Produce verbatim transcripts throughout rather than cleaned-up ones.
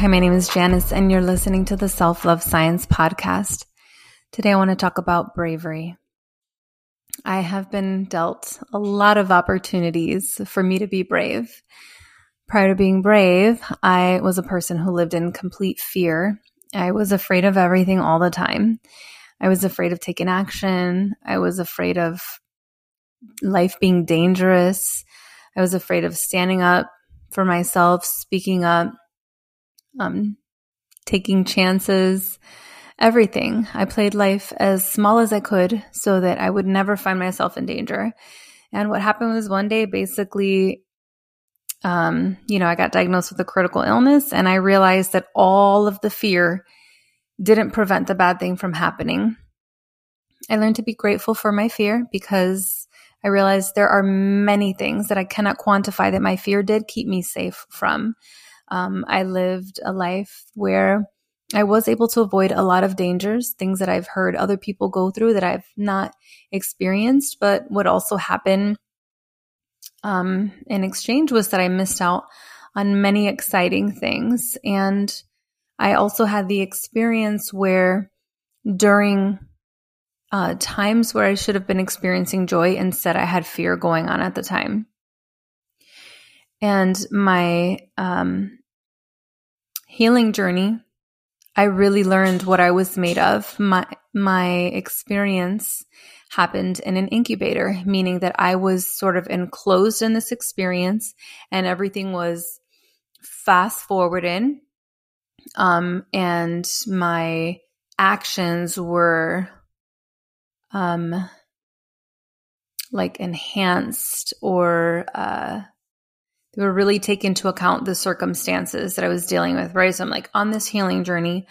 Hi, my name is Janice, and you're listening to the Self-Love Science Podcast. Today, I want to talk about bravery. I have been dealt a lot of opportunities for me to be brave. Prior to being brave, I was a person who lived in complete fear. I was afraid of everything all the time. I was afraid of taking action. I was afraid of life being dangerous. I was afraid of standing up for myself, speaking up, um, taking chances, everything. I played life as small as I could so that I would never find myself in danger. And what happened was one day, basically, um, you know, I got diagnosed with a critical illness, and I realized that all of the fear didn't prevent the bad thing from happening. I learned to be grateful for my fear because I realized there are many things that I cannot quantify that my fear did keep me safe from. Um, I lived a life where I was able to avoid a lot of dangers, things that I've heard other people go through that I've not experienced, but what also happened um, in exchange was that I missed out on many exciting things. And I also had the experience where during uh, times where I should have been experiencing joy, instead I had fear going on at the time. And my um, healing journey, I really learned what I was made of. My my experience happened in an incubator, meaning that I was sort of enclosed in this experience, and everything was fast forwarded. Um, and my actions were um, like enhanced or uh, they were really taking into account the circumstances that I was dealing with, right? So I'm like on this healing journey,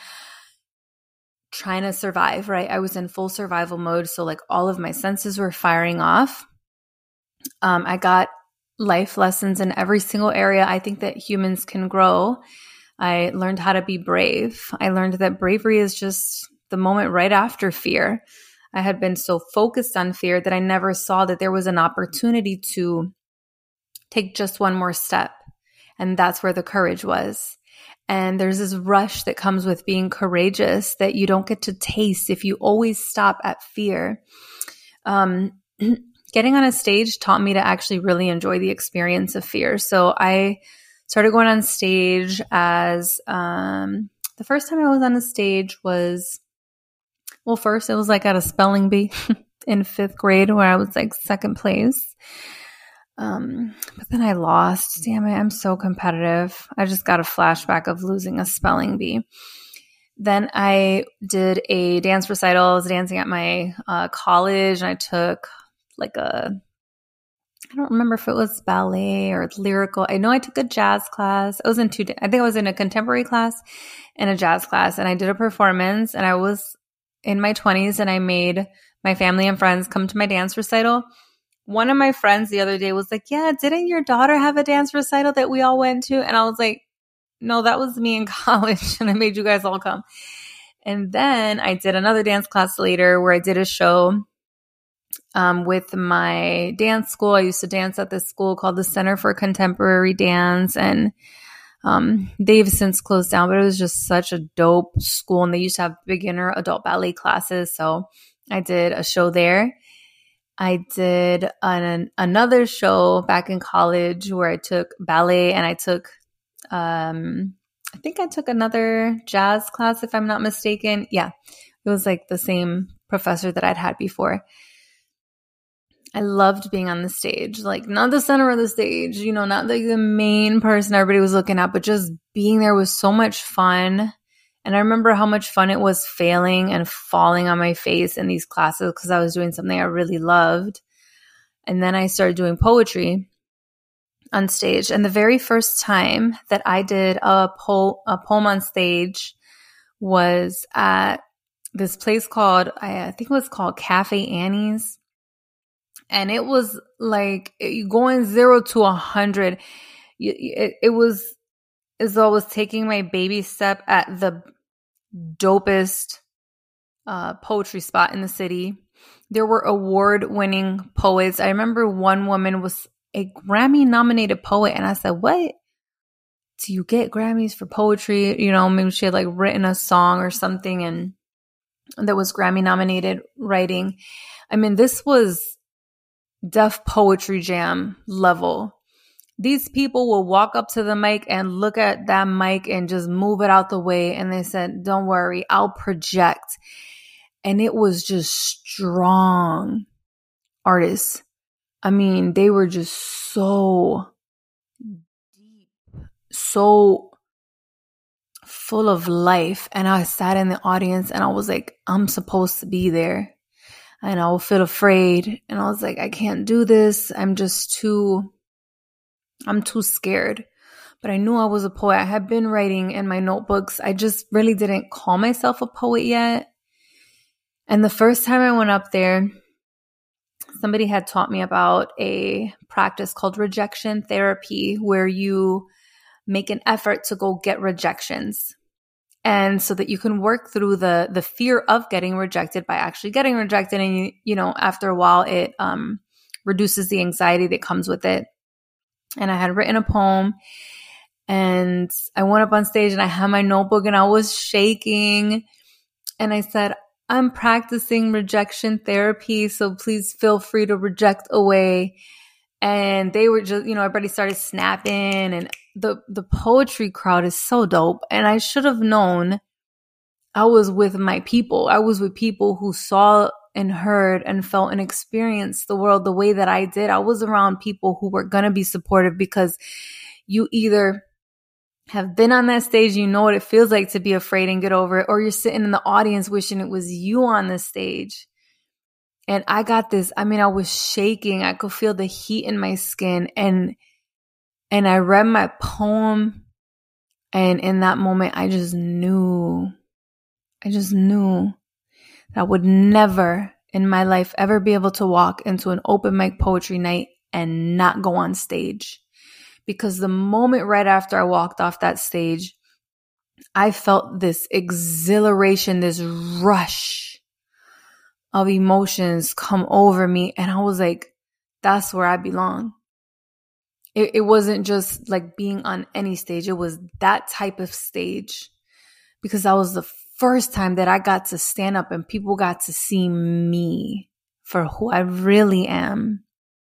trying to survive, right? I was in full survival mode. So like all of my senses were firing off. Um, I got life lessons in every single area I think that humans can grow. I learned how to be brave. I learned that bravery is just the moment right after fear. I had been so focused on fear that I never saw that there was an opportunity to take just one more step. And that's where the courage was. And there's this rush that comes with being courageous that you don't get to taste if you always stop at fear. Um, getting on a stage taught me to actually really enjoy the experience of fear. So I started going on stage as um, the first time I was on a stage was, well, first it was like at a spelling bee in fifth grade where I was like second place. Um, but then I lost. Damn it, I'm so competitive. I just got a flashback of losing a spelling bee. Then I did a dance recital. I was dancing at my uh, college, and I took like a, I don't remember if it was ballet or lyrical. I know I took a jazz class. I was in two, I think I was in a contemporary class and a jazz class, and I did a performance, and I was in my twenties, and I made my family and friends come to my dance recital. One of my friends the other day was like, yeah, didn't your daughter have a dance recital that we all went to? And I was like, no, that was me in college, and I made you guys all come. And then I did another dance class later where I did a show um, with my dance school. I used to dance at this school called the Center for Contemporary Dance, and um, they've since closed down, but it was just such a dope school, and they used to have beginner adult ballet classes. So I did a show there. I did an, another show back in college where I took ballet, and I took, um, I think I took another jazz class, if I'm not mistaken. Yeah, it was like the same professor that I'd had before. I loved being on the stage, like not the center of the stage, you know, not like the main person everybody was looking at, but just being there was so much fun. And I remember how much fun it was failing and falling on my face in these classes because I was doing something I really loved. And then I started doing poetry on stage. And the very first time that I did a, po- a poem on stage was at this place called, I think it was called Cafe Annie's. And it was like going zero to a hundred. It, it was as though I was taking my baby step at the dopest uh, poetry spot in the city. There were award-winning poets. I remember one woman was a Grammy-nominated poet, and I said, what? do you get Grammys for poetry? You know, maybe she had like written a song or something and that was Grammy nominated writing. I mean, this was Def Poetry Jam level. These people will walk up to the mic and look at that mic and just move it out the way. And they said, don't worry, I'll project. And it was just strong artists. I mean, they were just so deep, so full of life. And I sat in the audience and I was like, I'm supposed to be there. And I will feel afraid. And I was like, I can't do this. I'm just too... I'm too scared. But I knew I was a poet. I had been writing in my notebooks. I just really didn't call myself a poet yet. And the first time I went up there, somebody had taught me about a practice called rejection therapy, where you make an effort to go get rejections. And so that you can work through the the fear of getting rejected by actually getting rejected. And, you, you know, after a while, it um, reduces the anxiety that comes with it. And I had written a poem and I went up on stage and I had my notebook and I was shaking. And I said, I'm practicing rejection therapy, so please feel free to reject away. And they were just, you know, everybody started snapping, and the, the poetry crowd is so dope. And I should have known I was with my people. I was with people who saw and heard and felt and experienced the world the way that I did. I was around people who were going to be supportive, because you either have been on that stage, you know what it feels like to be afraid and get over it, or you're sitting in the audience wishing it was you on the stage. And I got this, I mean, I was shaking. I could feel the heat in my skin. And, and I read my poem. And in that moment, I just knew, I just knew I would never in my life ever be able to walk into an open mic poetry night and not go on stage. Because the moment right after I walked off that stage, I felt this exhilaration, this rush of emotions come over me. And I was like, that's where I belong. It, it wasn't just like being on any stage. It was that type of stage, because that was the first time that I got to stand up and people got to see me for who I really am.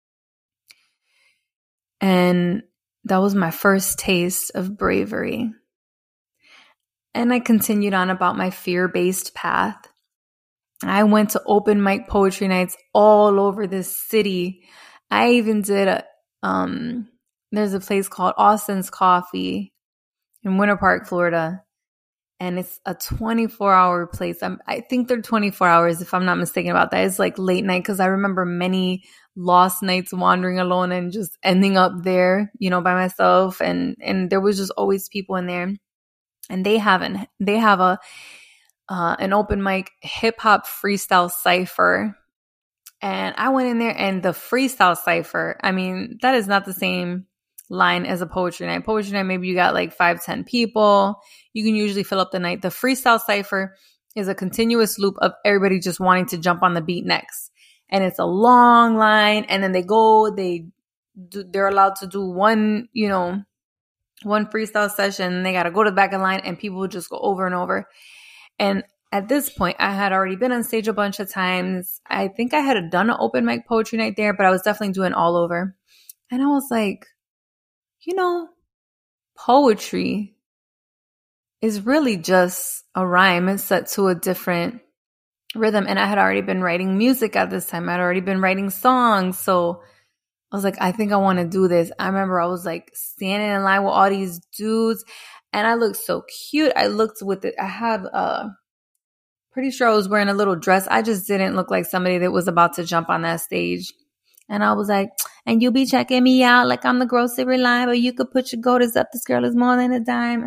And that was my first taste of bravery. And I continued on about my fear-based path. I went to open mic poetry nights all over this city. I even did a, um, there's a place called Austin's Coffee in Winter Park, Florida. And it's a twenty-four hour place. I'm, I think they're twenty-four hours, if I'm not mistaken about that. It's like late night, because I remember many lost nights wandering alone and just ending up there, you know, by myself. And and there was just always people in there. And they haven't. They have a uh, an open mic hip hop freestyle cipher. And I went in there, and the freestyle cipher, I mean, that is not the same line as a poetry night. Poetry night, maybe you got like five, ten people. You can usually fill up the night. The freestyle cipher is a continuous loop of everybody just wanting to jump on the beat next. And it's a long line. And then they go, they do, they're allowed to do one, you know, one freestyle session. They got to go to the back of the line, and people will just go over and over. And at this point, I had already been on stage a bunch of times. I think I had done an open mic poetry night there, but I was definitely doing all over. And I was like, you know, poetry is really just a rhyme. It's set to a different rhythm. And I had already been writing music at this time. I'd already been writing songs. So I was like, I think I want to do this. I remember I was like standing in line with all these dudes, and I looked so cute. I looked with it. I had uh pretty sure I was wearing a little dress. I just didn't look like somebody that was about to jump on that stage. And I was like, and you be checking me out like I'm the grocery line, but you could put your golders up. This girl is more than a dime.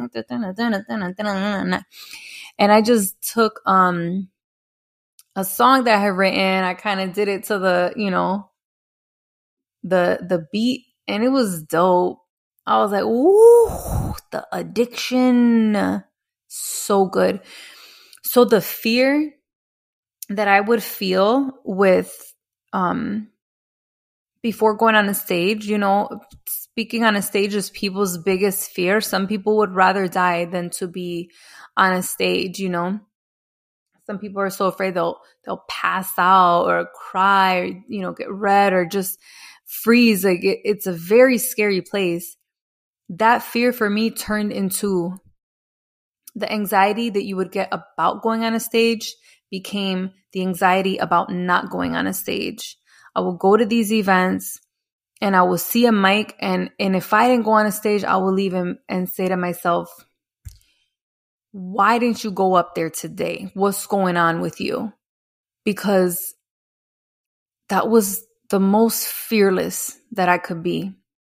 And I just took um a song that I had written. I kind of did it to the, you know, the the beat, and it was dope. I was like, ooh, the addiction. So good. So the fear that I would feel with um before going on the stage, you know, speaking on a stage is people's biggest fear. Some people would rather die than to be on a stage, you know. Some people are so afraid they'll they'll pass out or cry or, you know, get red or just freeze. Like it, it's a very scary place. That fear for me turned into the anxiety that you would get about going on a stage became the anxiety about not going on a stage. I will go to these events and I will see a mic, and, and if I didn't go on a stage, I will leave him and say to myself, why didn't you go up there today? What's going on with you? Because that was the most fearless that I could be.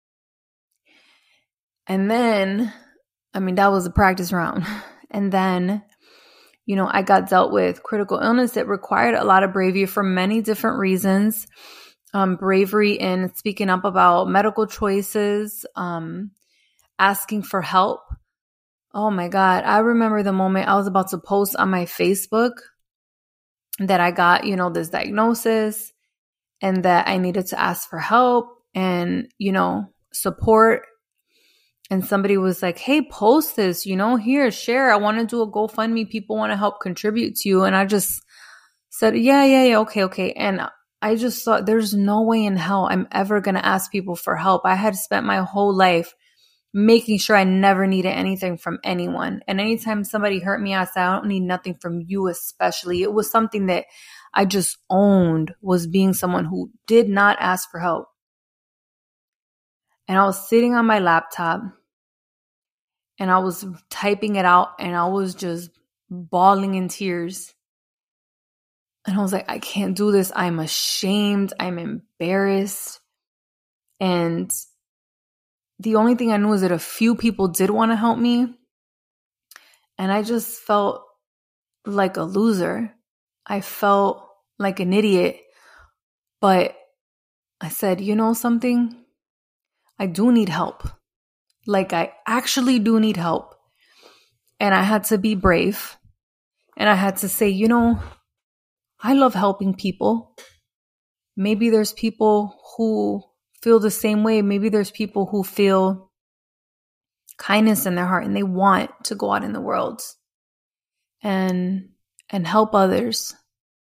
And then, I mean, that was a practice round. And then, you know, I got dealt with critical illness that required a lot of bravery for many different reasons. Um, bravery in speaking up about medical choices, um, asking for help. Oh my God. I remember the moment I was about to post on my Facebook that I got, you know, this diagnosis and that I needed to ask for help and, you know, support. And somebody was like, hey, post this, you know, here, share. I want to do a GoFundMe. People want to help contribute to you. And I just said, yeah, yeah, yeah. Okay, okay. And I just thought there's no way in hell I'm ever going to ask people for help. I had spent my whole life making sure I never needed anything from anyone. And anytime somebody hurt me, I said, I don't need nothing from you especially. It was something that I just owned, was being someone who did not ask for help. And I was sitting on my laptop and I was typing it out and I was just bawling in tears. And I was like, I can't do this. I'm ashamed. I'm embarrassed. And the only thing I knew is that a few people did want to help me. And I just felt like a loser. I felt like an idiot. But I said, you know something? I do need help. Like I actually do need help. And I had to be brave. And I had to say, you know, I love helping people. Maybe there's people who feel the same way. Maybe there's people who feel kindness in their heart and they want to go out in the world and and help others.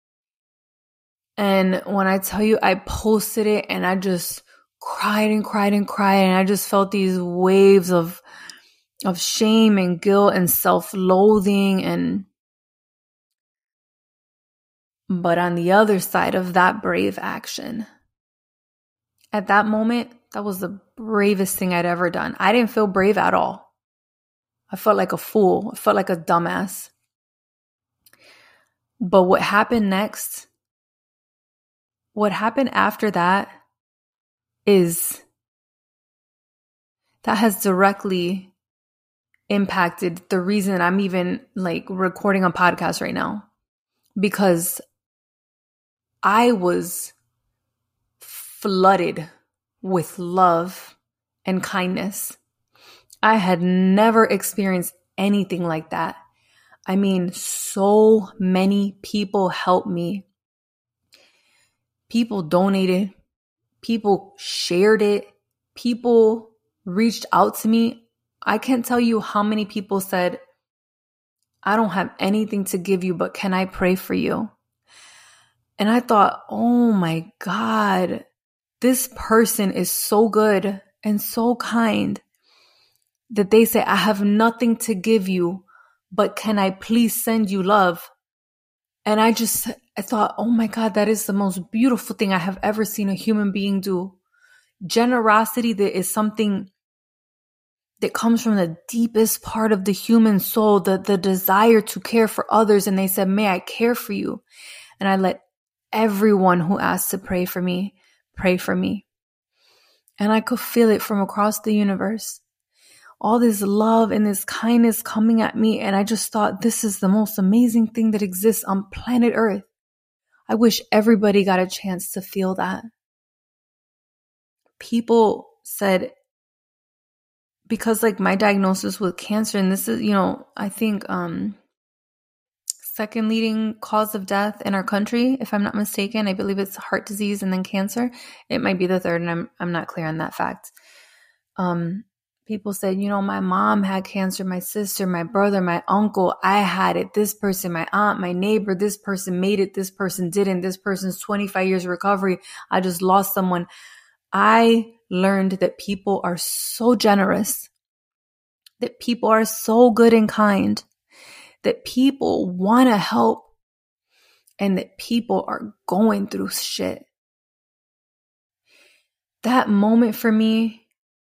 And when I tell you, I posted it and I just cried and cried and cried. And I just felt these waves of, of shame and guilt and self-loathing. And, but on the other side of that brave action, at that moment, that was the bravest thing I'd ever done. I didn't feel brave at all. I felt like a fool. I felt like a dumbass. But what happened next, what happened after that is that has directly impacted the reason I'm even like recording a podcast right now. Because I was flooded with love and kindness. I had never experienced anything like that. I mean, so many people helped me. People donated. People shared it. People reached out to me. I can't tell you how many people said, I don't have anything to give you, but can I pray for you? And I thought, oh my God, this person is so good and so kind that they say, I have nothing to give you, but can I please send you love? And I just, I thought, oh my God, that is the most beautiful thing I have ever seen a human being do. Generosity that is something that comes from the deepest part of the human soul, the, the desire to care for others. And they said, may I care for you? And I let everyone who asked to pray for me, pray for me. And I could feel it from across the universe. All this love and this kindness coming at me. And I just thought, this is the most amazing thing that exists on planet Earth. I wish everybody got a chance to feel that. People said, because like my diagnosis with cancer, and this is, you know, I think um, second leading cause of death in our country, if I'm not mistaken. I believe it's heart disease and then cancer. It might be the third, and I'm I'm not clear on that fact. Um, people said, you know, my mom had cancer, my sister, my brother, my uncle, I had it, this person, my aunt, my neighbor, this person made it, this person didn't, this person's twenty-five years of recovery. I just lost someone. I learned that people are so generous, that people are so good and kind, that people want to help, and that people are going through shit. That moment for me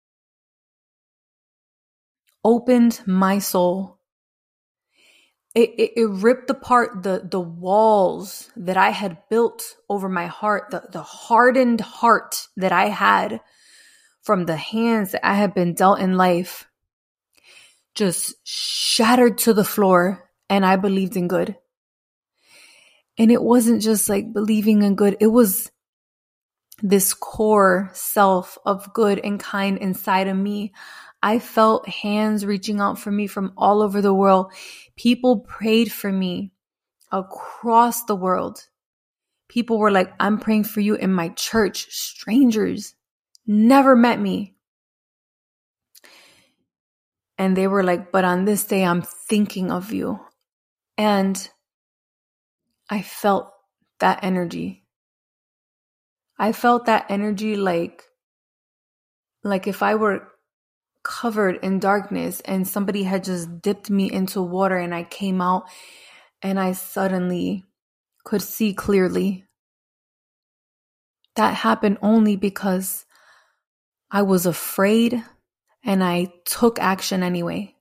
opened my soul. It, it, it ripped apart the, the walls that I had built over my heart, the, the hardened heart that I had from the hands that I had been dealt in life, just shattered to the floor, and I believed in good. And it wasn't just like believing in good. It was this core self of good and kind inside of me. I felt hands reaching out for me from all over the world. People prayed for me across the world. People were like, I'm praying for you in my church. Strangers never met me. And they were like, but on this day, I'm thinking of you. And I felt that energy. I felt that energy like, like if I were covered in darkness and somebody had just dipped me into water and I came out and I suddenly could see clearly. That happened only because I was afraid and I took action anyway.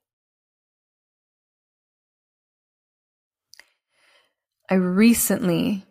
I recently,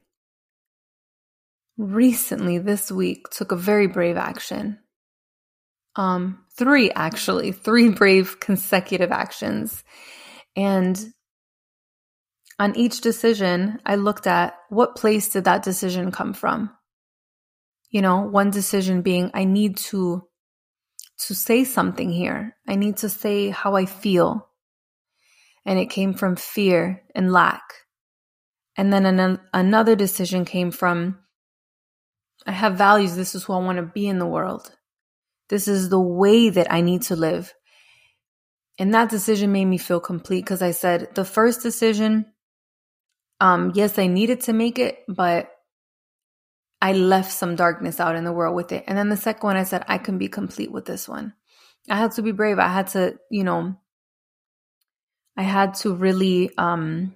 recently this week took a very brave action. Um, three actually, three brave consecutive actions. And on each decision, I looked at what place did that decision come from? You know, one decision being, I need to, to say something here. I need to say how I feel. And it came from fear and lack. And then an- another decision came from, I have values. This is who I want to be in the world. This is the way that I need to live. And that decision made me feel complete because I said the first decision, um, yes, I needed to make it, but I left some darkness out in the world with it. And then the second one, I said, I can be complete with this one. I had to be brave. I had to, you know, I had to really, um,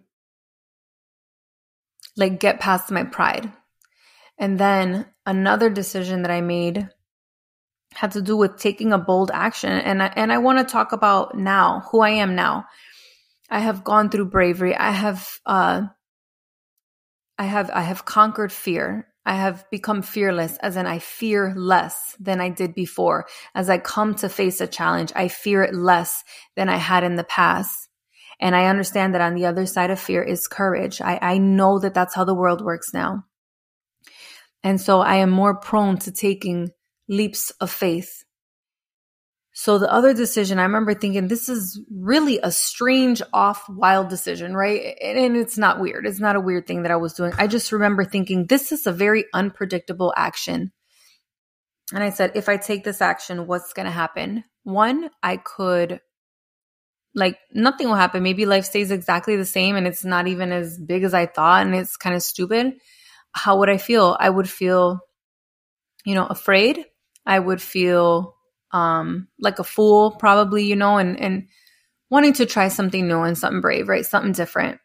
like get past my pride. And then another decision that I made had to do with taking a bold action. And I, and I want to talk about now, who I am now. I have gone through bravery. I have, uh, I have, I have conquered fear. I have become fearless, as in I fear less than I did before. As I come to face a challenge, I fear it less than I had in the past. And I understand that on the other side of fear is courage. I, I know that that's how the world works now. And so I am more prone to taking leaps of faith. So the other decision, I remember thinking, this is really a strange, off, wild decision, right? And it's not weird. It's not a weird thing that I was doing. I just remember thinking, this is a very unpredictable action. And I said, if I take this action, what's going to happen? One, I could, like, nothing will happen. Maybe life stays exactly the same and it's not even as big as I thought and it's kind of stupid. How would I feel? I would feel, you know, afraid. I would feel um, like a fool probably, you know, and, and wanting to try something new and something brave, right? Something different.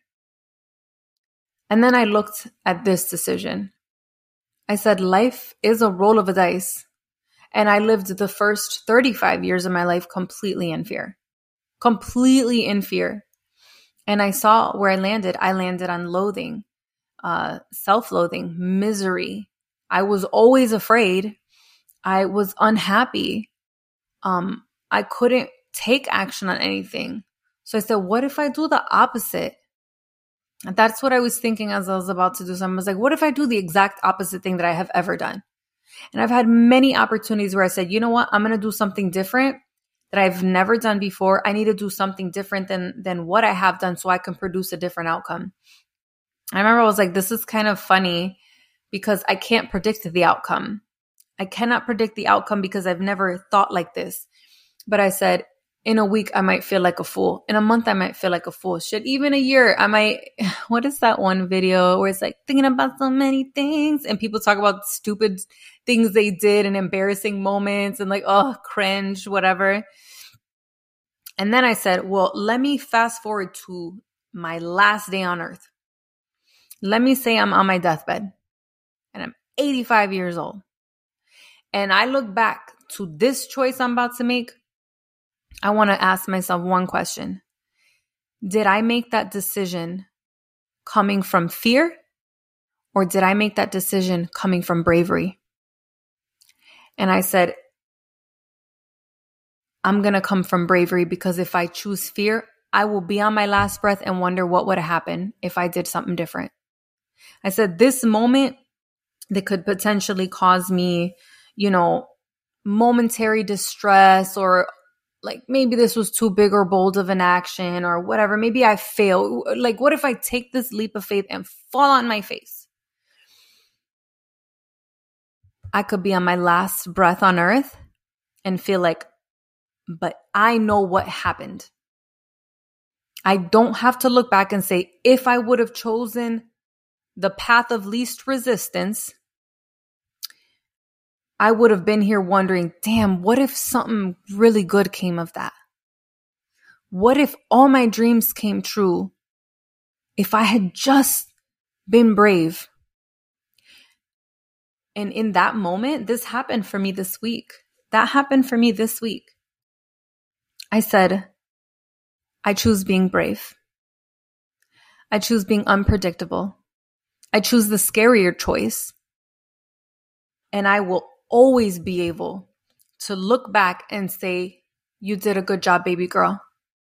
And then I looked at this decision. I said, life is a roll of a dice. And I lived the first thirty-five years of my life completely in fear, completely in fear. And I saw where I landed. I landed on loathing, uh, self-loathing, misery. I was always afraid. I was unhappy. Um, I couldn't take action on anything. So I said, what if I do the opposite? And that's what I was thinking as I was about to do something. I was like, what if I do the exact opposite thing that I have ever done? And I've had many opportunities where I said, you know what? I'm going to do something different that I've never done before. I need to do something different than, than what I have done so I can produce a different outcome. I remember I was like, this is kind of funny because I can't predict the outcome. I cannot predict the outcome because I've never thought like this. But I said, in a week, I might feel like a fool. In a month, I might feel like a fool. Shit, even a year, I might, what is that one video where it's like thinking about so many things and people talk about stupid things they did and embarrassing moments and like, oh, cringe, whatever. And then I said, well, let me fast forward to my last day on earth. Let me say I'm on my deathbed and I'm eighty-five years old. And I look back to this choice I'm about to make. I want to ask myself one question. Did I make that decision coming from fear, or did I make that decision coming from bravery? And I said, I'm going to come from bravery, because if I choose fear, I will be on my last breath and wonder what would have happened if I did something different. I said, this moment that could potentially cause me, you know, momentary distress, or like maybe this was too big or bold of an action or whatever. Maybe I fail. Like, what if I take this leap of faith and fall on my face? I could be on my last breath on earth and feel like, but I know what happened. I don't have to look back and say, if I would have chosen the path of least resistance, I would have been here wondering, damn, what if something really good came of that? What if all my dreams came true if I had just been brave? And in that moment, this happened for me this week. That happened for me this week. I said, I choose being brave. I choose being unpredictable. I choose the scarier choice. And I will always be able to look back and say, you did a good job, baby girl.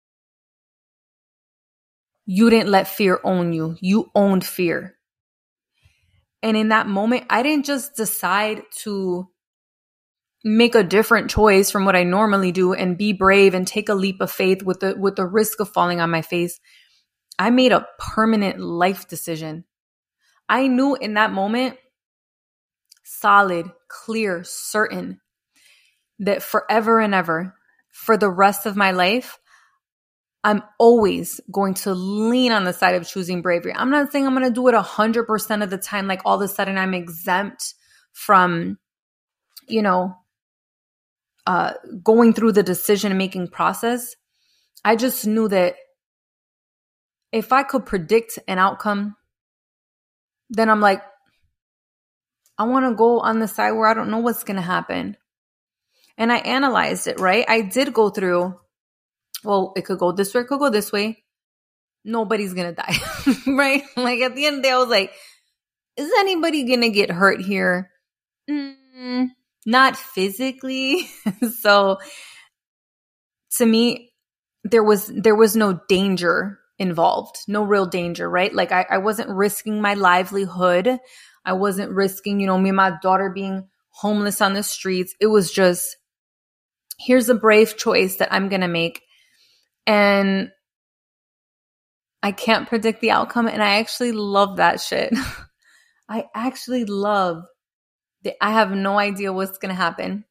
You didn't let fear own you. You owned fear. And in that moment, I didn't just decide to make a different choice from what I normally do and be brave and take a leap of faith with the with the risk of falling on my face. I made a permanent life decision. I knew in that moment, solid, clear, certain, that forever and ever, for the rest of my life, I'm always going to lean on the side of choosing bravery. I'm not saying I'm going to do it one hundred percent of the time, like all of a sudden I'm exempt from, you know, uh, going through the decision-making process. I just knew that if I could predict an outcome, then I'm like, I want to go on the side where I don't know what's going to happen. And I analyzed it, right? I did go through, well, it could go this way, it could go this way. Nobody's going to die, right? Like at the end of the day, I was like, is anybody going to get hurt here? Mm, not physically. So to me, there was, there was no danger involved, no real danger, right? Like I, I wasn't risking my livelihood. I wasn't risking, you know, me and my daughter being homeless on the streets. It was just, here's a brave choice that I'm going to make. And I can't predict the outcome. And I actually love that shit. I actually love that I have no idea what's going to happen.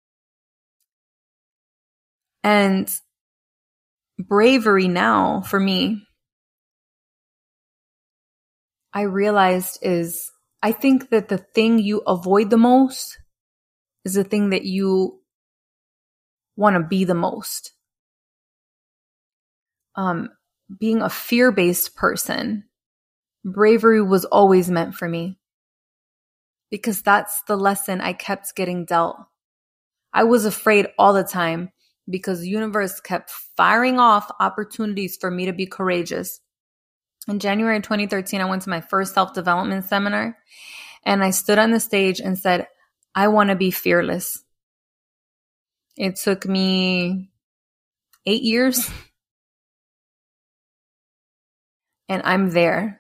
And bravery now for me, I realized is, I think that the thing you avoid the most is the thing that you want to be the most. Um, being a fear-based person, bravery was always meant for me because that's the lesson I kept getting dealt. I was afraid all the time because the universe kept firing off opportunities for me to be courageous. In January twenty thirteen, I went to my first self-development seminar and I stood on the stage and said, I want to be fearless. It took me eight years and I'm there.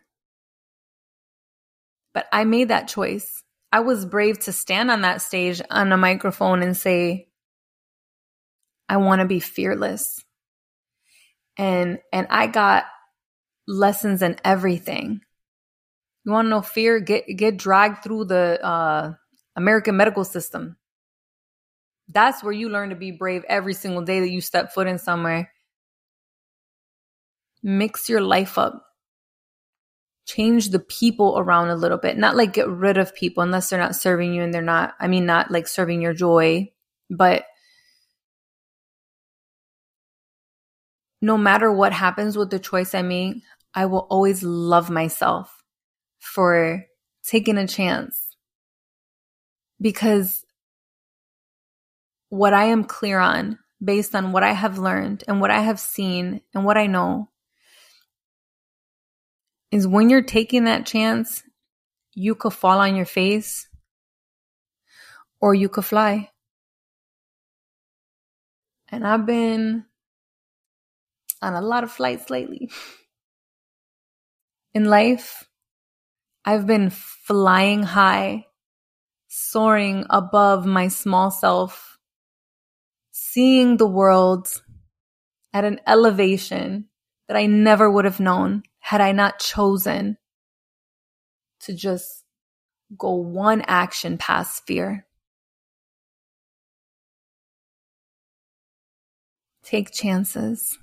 But I made that choice. I was brave to stand on that stage on a microphone and say, I want to be fearless. And, and I got lessons in everything. You want to know fear? Get, get dragged through the, uh, American medical system. That's where you learn to be brave every single day that you step foot in somewhere. Mix your life up. Change the people around a little bit. Not like get rid of people unless they're not serving you and they're not, I mean, not like serving your joy, but no matter what happens with the choice I make, I will always love myself for taking a chance. Because what I am clear on, based on what I have learned and what I have seen and what I know, is when you're taking that chance, you could fall on your face or you could fly. And I've been on a lot of flights lately. In life, I've been flying high, soaring above my small self, seeing the world at an elevation that I never would have known had I not chosen to just go one action past fear. Take chances.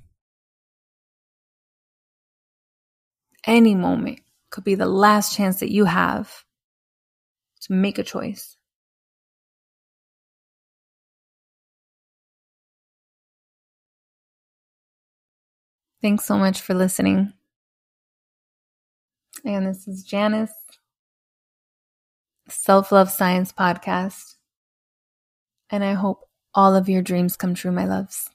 Any moment could be the last chance that you have to make a choice. Thanks so much for listening. And this is Janice, Self-Love Science Podcast. And I hope all of your dreams come true, my loves.